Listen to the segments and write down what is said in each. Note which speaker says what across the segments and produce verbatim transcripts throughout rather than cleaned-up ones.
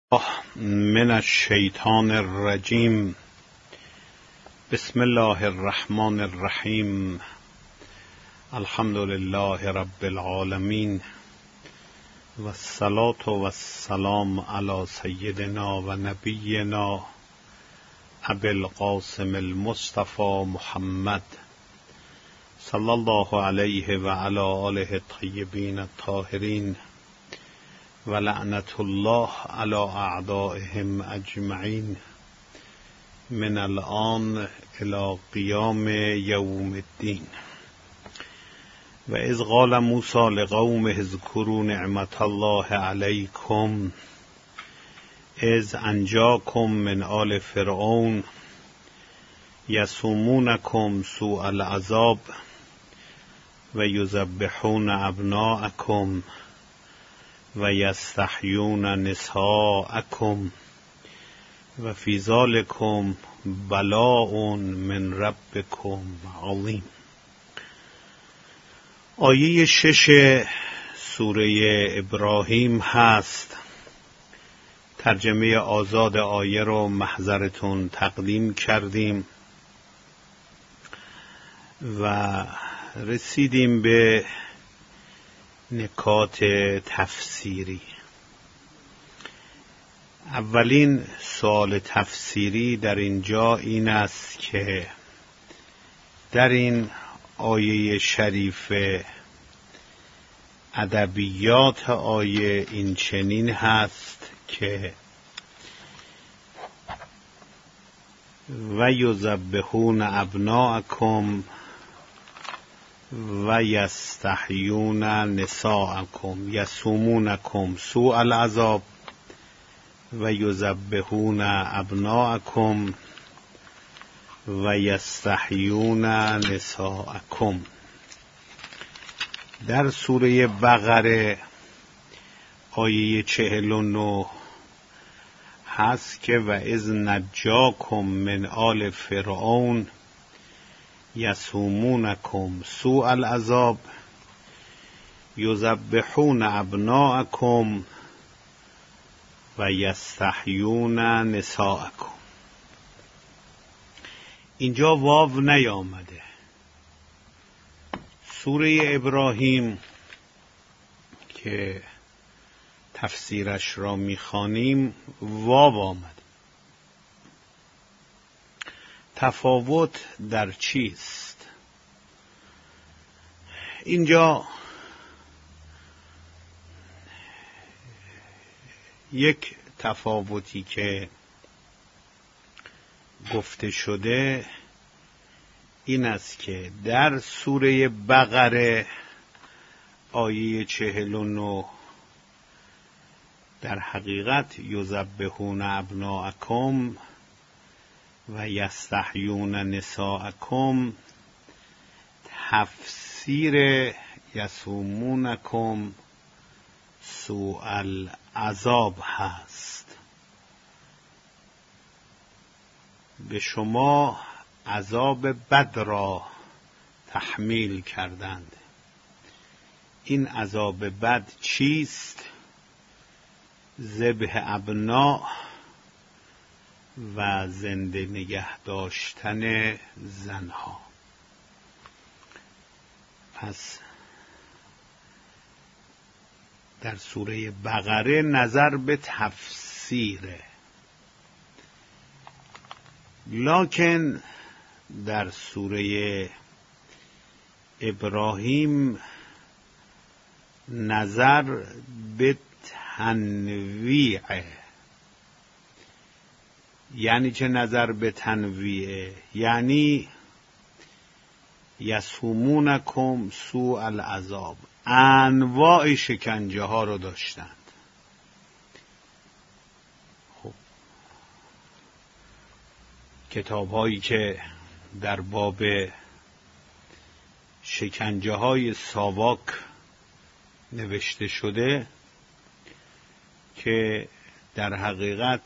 Speaker 1: من الشیطان الرجیم. بسم الله الرحمن الرحیم. الحمد لله رب العالمین و الصلاة و السلام علی سیدنا و نبینا ابی القاسم المصطفى محمد صلی الله علیه و علی آله الطیبین الطاهرین و لعنت الله علی اعدائهم اجمعین من الان الی قیام یوم الدین. و اذ قال موسی لقومه اذکروا نعمت الله علیکم اذ انجاکم من آل فرعون یسومونکم سوء العذاب و یذبحون ابناءکم و یستحیون نساءکم و فی ذلکم بلاء من ربکم عظیم. آیه شش سوره ابراهیم هست. ترجمه آزاد آیه رو محضرتون تقدیم کردیم و رسیدیم به نکات تفسیری. اولین سوال تفسیری در اینجا این است که در این آیه شریف ادبیات آیه این چنین هست که و یذبحون ابناءکم و یستحیون نساءکم یسومونکم سوء العذاب و یذبحون ابناءکم و یستحیون نساءکم. در سوره بقره آیه چهل و نه هست که و اذ نجاکم من آل فرعون یسومونکم سوء العذاب یذبحون ابناءکم و یستحیون نساءکم. اینجا واو نیامده. سوره ابراهیم که تفسیرش را میخوانیم واو آمده. تفاوت در چیست؟ اینجا یک تفاوتی که گفته شده این است که در سوره بقره آیه چهل و نه در حقیقت یذبحون ابناءکم و یستحیون نساءکم تفسیر یسومونکم سوء العذاب هست. به شما عذاب بد را تحمیل کردند. این عذاب بد چیست؟ ذبح ابناء و زنده نگه داشتن زنها. پس در سوره بقره نظر به تفسیره، لکن در سوره ابراهیم نظر به تنویعه. یعنی چه نظر به تنویعه؟ یعنی یسومونکم سوء العذاب، انواع شکنجه ها رو داشتند. خب کتاب هایی که در باب شکنجه های ساواک نوشته شده که در حقیقت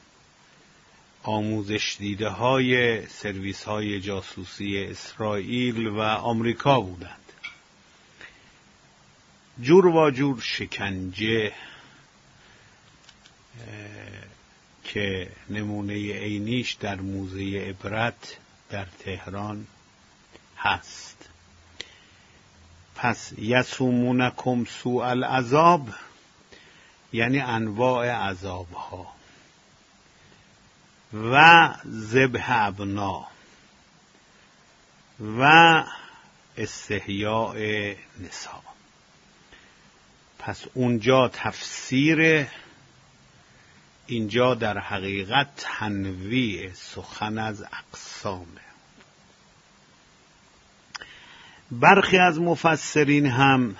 Speaker 1: آموزش دیده های سرویس های جاسوسی اسرائیل و آمریکا بودند. جور و جور شکنجه که نمونه عینیش در موزه عبرت در تهران هست. پس یسومونکم سوء العذاب یعنی انواع عذاب ها و ذبح ابنا و استحیاء نساء. پس اونجا تفسیر، اینجا در حقیقت تنویع سخن از اقسامه. برخی از مفسرین هم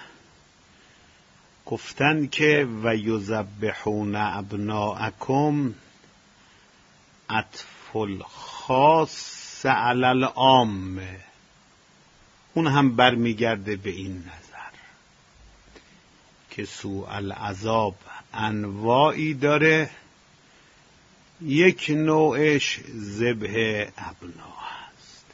Speaker 1: گفتند که و یذبحون ابناءکم عطف الخاص علی العامه، اون هم برمیگرده به این نظر که سوء العذاب انواعی داره، یک نوعش ذبح ابنا هست.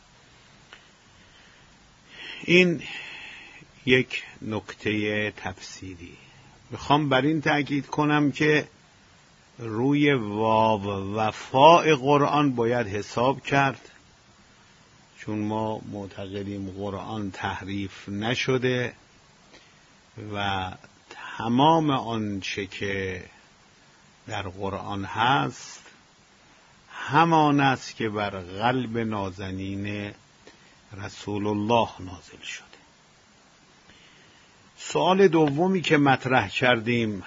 Speaker 1: این یک نکته تفسیری. میخوام بر این تأکید کنم که روی واو و فاء قرآن باید حساب کرد، چون ما معتقدیم قرآن تحریف نشده و تمام آنچه که در قرآن هست همان است که بر قلب نازنین رسول الله نازل شده. سوال دومی که مطرح کردیم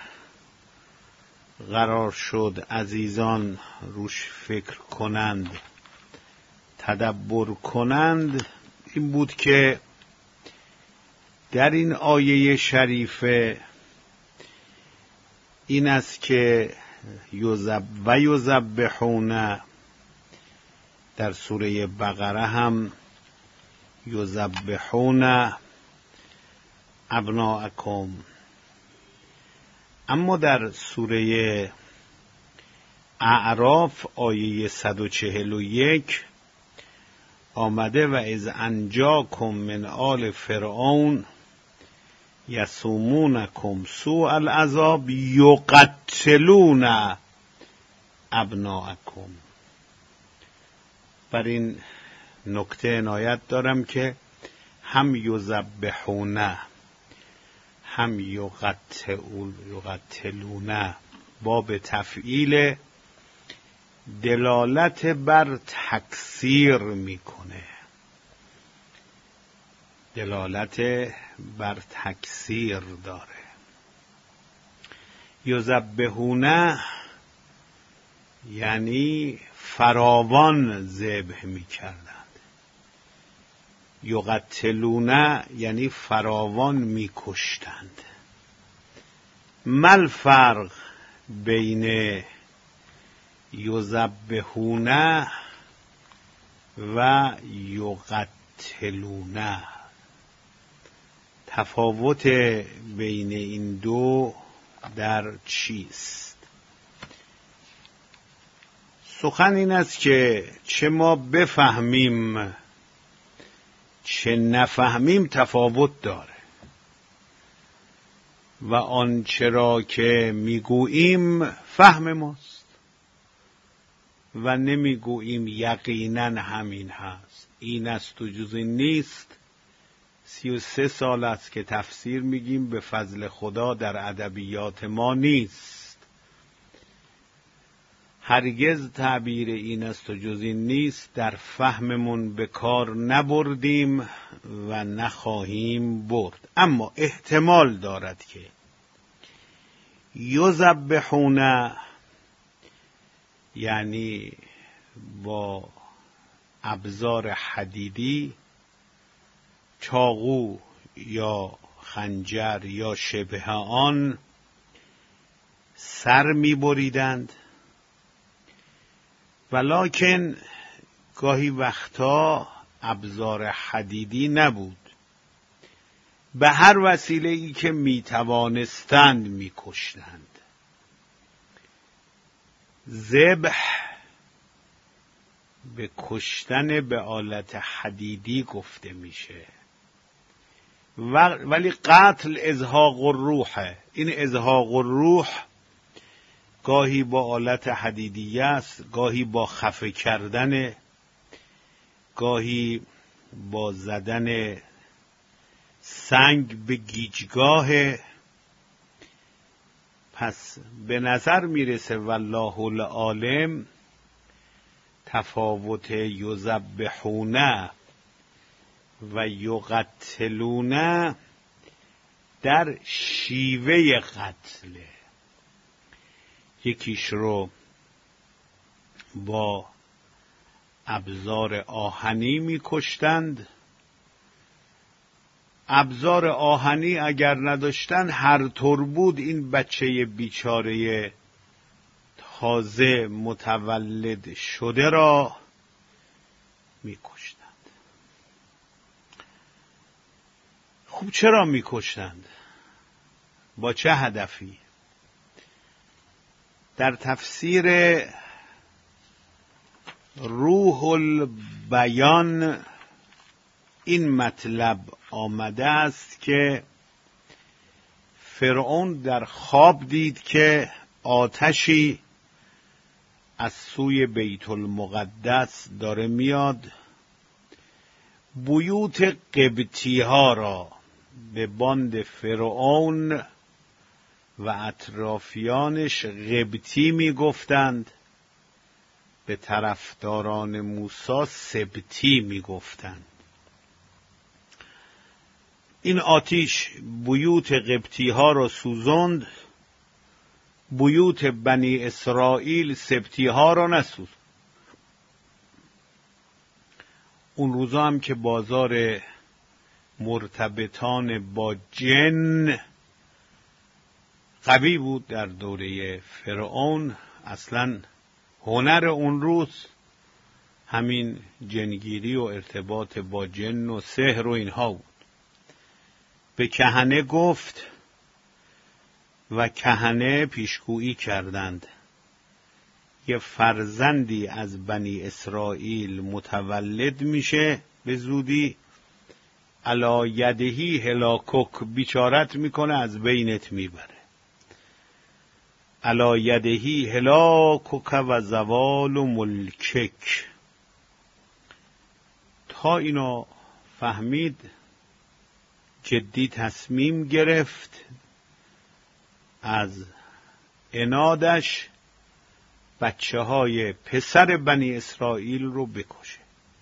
Speaker 1: قرار شد عزیزان روش فکر کنند، تدبر کنند، این بود که در این آیه شریفه این است که یذب و یذبحون، در سوره بقره هم یذبحون ابناءکم، اما در سوره اعراف آیه صد و چهل و یک آمده و اذ انجاکم من آل فرعون یسومونکم سوء العذاب یقتلون ابناءکم. بر این نکته عنایت دارم که هم یذبحون هم یقتلون باب تفعیل دلالت بر تکثیر میکنه، دلالت بر تکثیر داره. یذبحون یعنی فراوان ذبح میکردند، یقتلون یعنی فراوان میکشتند. مل فرق بین یذبحون و یقتلون؟ تفاوت بین این دو در چیست؟ سخن این است که چه ما بفهمیم چه نفهمیم تفاوت داره و آنچه را که میگوییم فهم ماست و نمیگوییم یقینا همین هست، این است و جز این نیست. سی و سه سال است که تفسیر میگیم، به فضل خدا در ادبیات ما نیست. هرگز تعبیر این است و جز این نیست در فهممون به کار نبردیم و نخواهیم برد، اما احتمال دارد که یذبحون یعنی با ابزار حدیدی، چاقو یا خنجر یا شبه آن سر می بریدند، ولکن گاهی وقتا ابزار حدیدی نبود، به هر وسیله‌ای که می توانستند می کشتند. ذبح به کشتن به آلت حدیدی گفته میشه، ولی قتل ازهاق الروحه. این ازهاق الروح گاهی با آلت حدیدیه است، گاهی با خفه کردن، گاهی با زدن سنگ به گیجگاه. پس به نظر میرسه والله العالم تفاوت یذبحون و یقتلون در شیوه قتله. یکیش رو با ابزار آهنی میکشتند. ابزار آهنی اگر نداشتن هر طور بود این بچه بیچاره تازه متولد شده را میکشتند. خب چرا میکشتند؟ با چه هدفی؟ در تفسیر روح البیان این مطلب آمده است که فرعون در خواب دید که آتشی از سوی بیت المقدس داره میاد، بیوت قبطی ها را به باند فرعون و اطرافیانش قبطی می گفتند، به طرفداران موسی سبتی می گفتند. این آتش بیوت قبطی ها را سوزاند، بیوت بنی اسرائیل سبتی ها را نسوزاند. اون روزا هم که بازار مرتبطان با جن قوی بود در دوره فرعون. اصلا هنر اون روز همین جنگیری و ارتباط با جن و سحر و اینها بود. به کهنه گفت و کهنه پیشگویی کردند یه فرزندی از بنی اسرائیل متولد میشه به زودی، علی یدهی هلاکک، بیچارت میکنه، از بینت میبره. علی یدهی هلاکک و زوال و ملکک. تا اینو فهمید جدی تصمیم گرفت از عنادش بچه های پسر بنی اسرائیل رو بکشه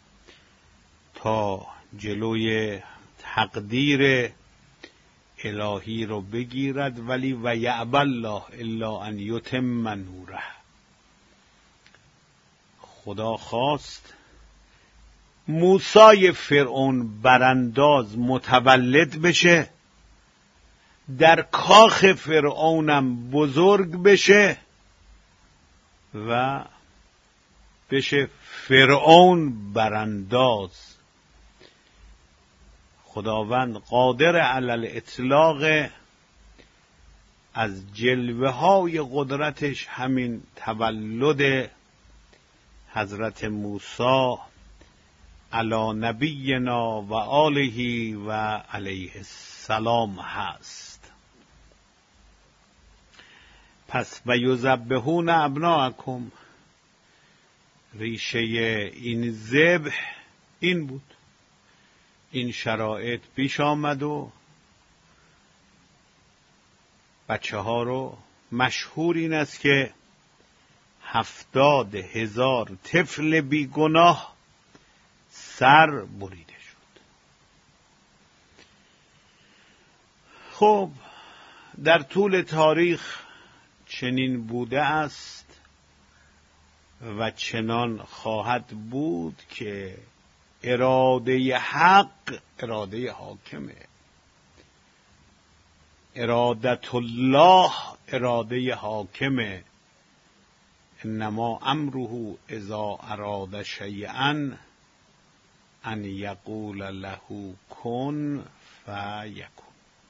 Speaker 1: تا جلوی تقدیر الهی رو بگیرد. ولی و یأبی الله الا ان یتم نوره. خدا خواست موسی فرعون برانداز متولد بشه، در کاخ فرعونم بزرگ بشه و بشه فرعون برانداز. خداوند قادر علی الاطلاق. از جلوه های قدرتش همین تولد حضرت موسی علی نبینا و آله و علیه السلام هست. پس و یذبحون ابناءکم، ریشه این ذبح این بود. این شرایط پیش آمد و بچه ها رو، مشهور این است که هفتاد هزار طفل بیگناه سر بریده شد. خب در طول تاریخ چنین بوده است و چنان خواهد بود که اراده حق اراده حاکمه، ارادت الله اراده حاکمه. انما امره اذا اراد شیئا ان یقول له کن فیکون.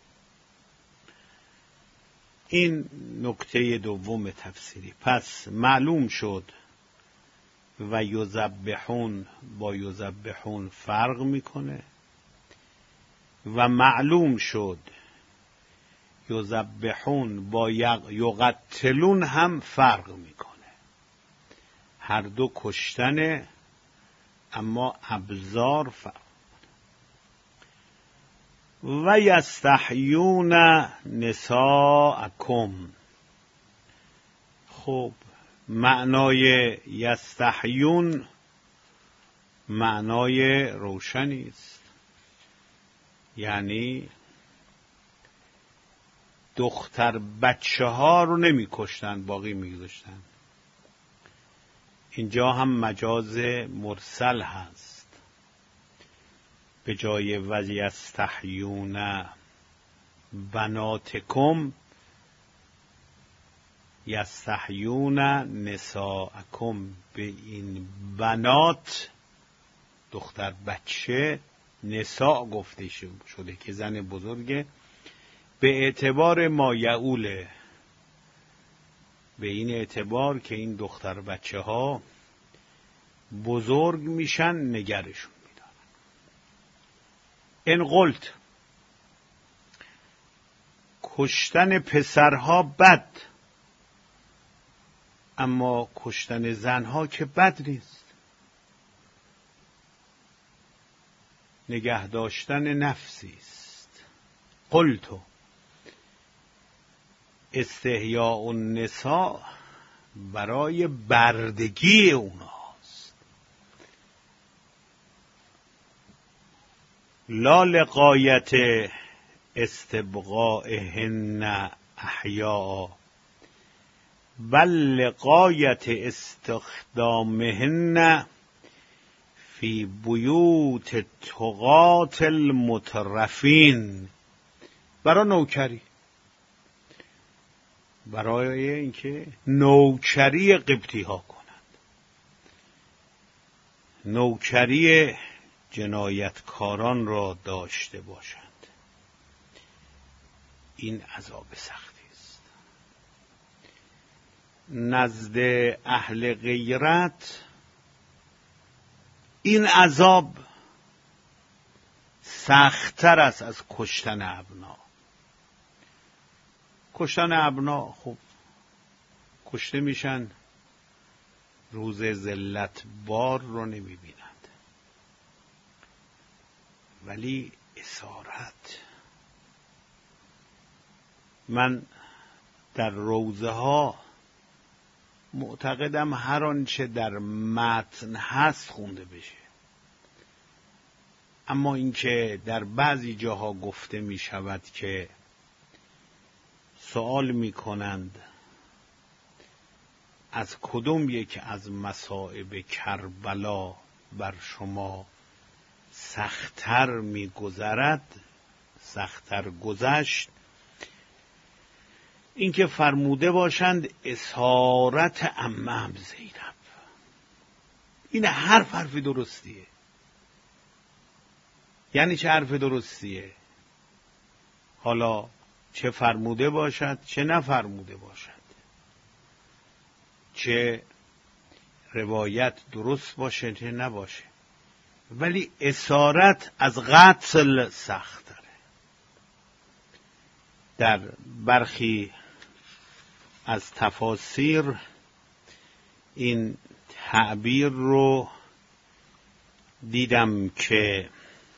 Speaker 1: این نکته دوم تفسیری. پس معلوم شد و یذبحون با یذبحون فرق میکنه و معلوم شد یذبحون با یقتلون هم فرق میکنه. هر دو کشتنه، اما ابزار فرق. و یستحیون نساءکم. خب معنای یستحیون معنای روشنی است، یعنی دختر بچه ها رو نمی کشتن، باقی می گذاشتن. اینجا هم مجاز مرسل هست، به جای و یستحیون بناتکم یستحیون نساءکم. به این بنات دختر بچه نساء گفته شده که زن بزرگه، به اعتبار ما یعوله، به این اعتبار که این دختر بچه ها بزرگ میشن نگرشون میدارن. ان قلت، کشتن پسرها بد، اما کشتن زنها که بد نیست. نگه داشتن نفسی است. قلتو استحیاء النساء برای بردگی اوناست، لا لغایت استبقائهن احیاء بل لغایت استخدامهن فی بیوت طغاة المترفین. برای نوکری، برای اینکه نوکری قبطی ها کنند، نوکری جنایتکاران را داشته باشند. این عذاب سختی است. نزد اهل غیرت این عذاب سخت‌تر است از کشتن ابنا. کشتن ابنا خب کشته میشن، روز ذلت بار رو نمیبینند، ولی اسارت. من در روزه ها معتقدم هر آنچه در متن هست خونده بشه، اما اینکه در بعضی جاها گفته می شود که سوال می کنند از کدوم یک از مصائب کربلا بر شما سخت‌تر می گذرد، سخت‌تر گذشت، اینکه فرموده باشند اسارت عمم زینب. این حرف حرف درستیه. یعنی چه حرف درستیه؟ حالا چه فرموده باشد چه نفرموده باشد، چه روایت درست باشه چه نباشه، ولی اسارت از قتل سخت داره. در برخی از تفاسیر این تعبیر رو دیدم که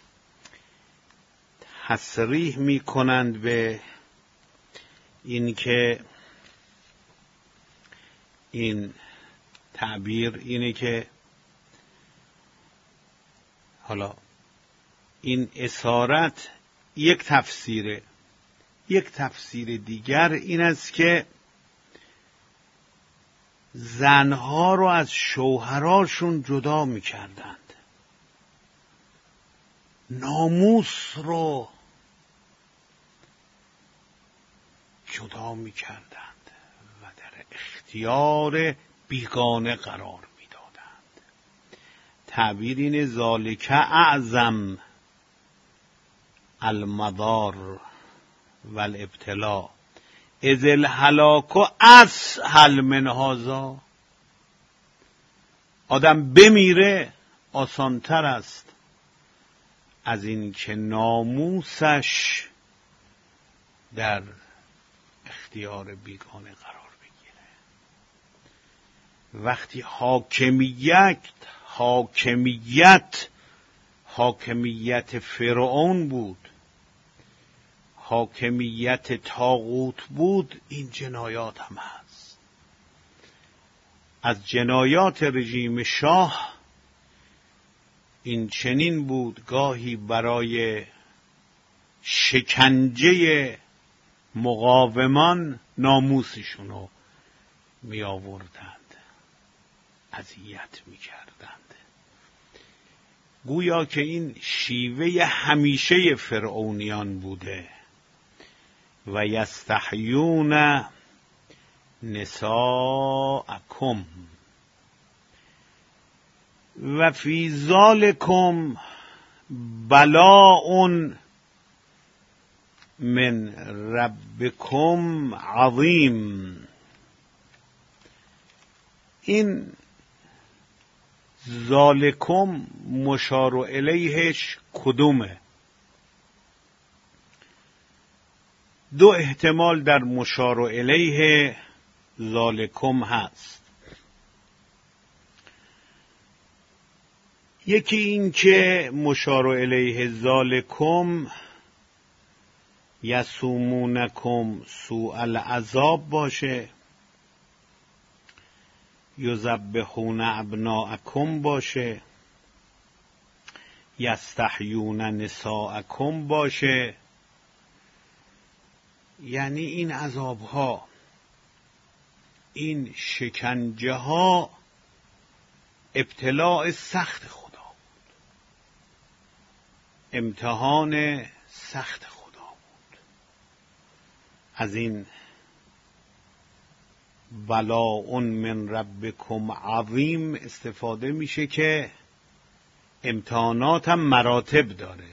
Speaker 1: تصریح می کنند به این که این تعبیر اینه که حالا این اسارت یک تفسیره، یک تفسیر دیگر این است که زنها رو از شوهراشون جدا می کردند، ناموس رو جدا می کردند و در اختیار بیگانه قرار می دادند. تعبیر این ذالک اعظم المضار والابتلاء اذ الهلاک اسهل من هذا. آدم بمیره آسانتر است از این که ناموسش در اختیار بیگانه قرار بگیره. وقتی حاکمیت حاکمیت حاکمیت فرعون بود، حاکمیت طاغوت بود، این جنایات هم هست. از جنایات رژیم شاه این چنین بود، گاهی برای شکنجه مقاومان ناموسشونو می آوردند، اذیت می کردند. گویا که این شیوه همیشه فرعونیان بوده. و یستحیون نساءکم و فی ذالکم بلاء من ربکم عظیم. این ذالکم مشار الیهش کدومه؟ دو احتمال در مشار الیه ذالکم هست. یکی این که مشار الیه ذالکم یسومونکم سوء العذاب باشه، یذبحون ابناءکم باشه، یستحیون نساءکم باشه. یعنی این عذاب ها، این شکنجه ها ابتلاء سخت خدا بود، امتحان سخت خدا بود. از این بلاء من ربکم عظیم استفاده میشه که امتحانات هم مراتب داره.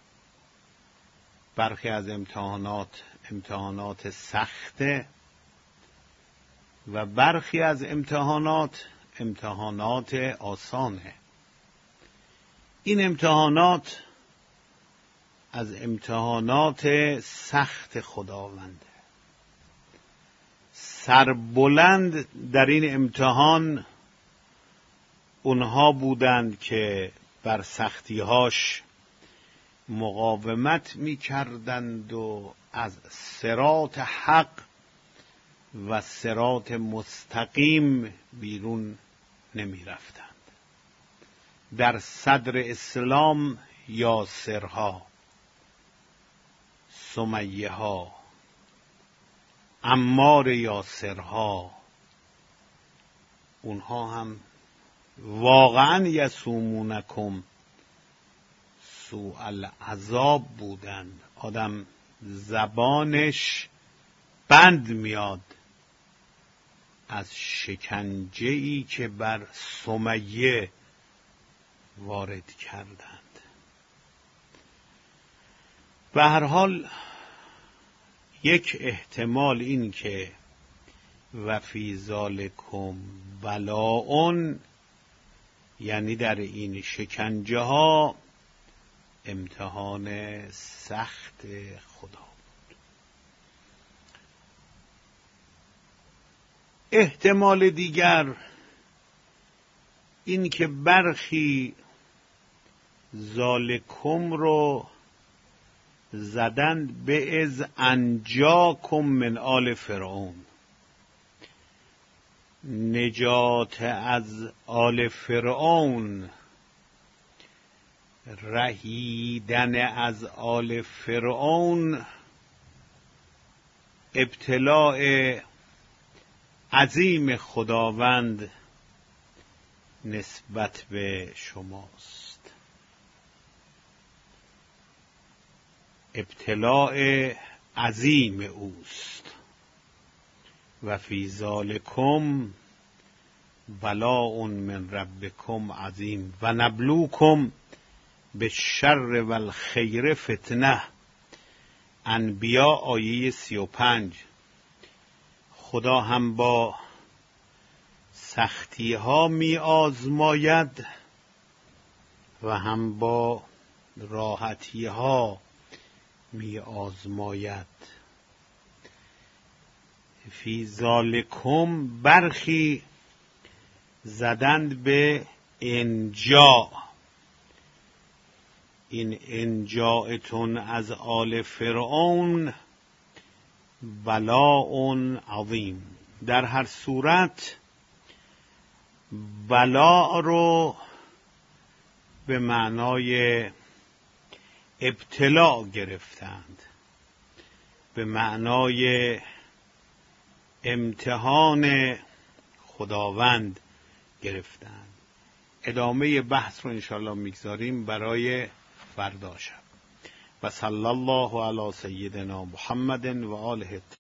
Speaker 1: برخی از امتحانات امتحانات سخته و برخی از امتحانات امتحانات آسانه. این امتحانات از امتحانات سخت خداونده. سربلند در این امتحان اونها بودند که بر سختیهاش مقاومت می کردند و از صراط حق و صراط مستقیم بیرون نمی رفتند. در صدر اسلام یاسرها، سمیه ها، عمار یاسرها، اونها هم واقعا یسومونکم سوء العذاب بودند. آدم زبانش بند میاد از شکنجه‌ای که بر سمیه وارد کردند. به هر حال یک احتمال این که و فی ذالکم بلاء، یعنی در این شکنجه ها امتحان سخت خدا بود. احتمال دیگر این که برخی ذالکم رو زدند به از انجاکم من آل فرعون، نجات از آل فرعون، رهیدن از آل فرعون ابتلاء عظیم خداوند نسبت به شماست. ابتلاء عظیم اوست. و فی ذالکم بلاء من ربکم عظیم و نبلوکم بالشر و الخیر فتنه. انبیا آیه سی و پنج. خدا هم با سختی ها می آزماید و هم با راحتی ها می آزماید. فی ذالکم برخی زدند به انجا. این انجاءتون از آل فرعون بلاء عظیم. در هر صورت بلا رو به معنای ابتلا گرفتند، به معنای امتحان خداوند گرفتند. ادامه بحث رو انشاءالله میگذاریم برای فردا شب. و صلی الله علی سیدنا محمد و آله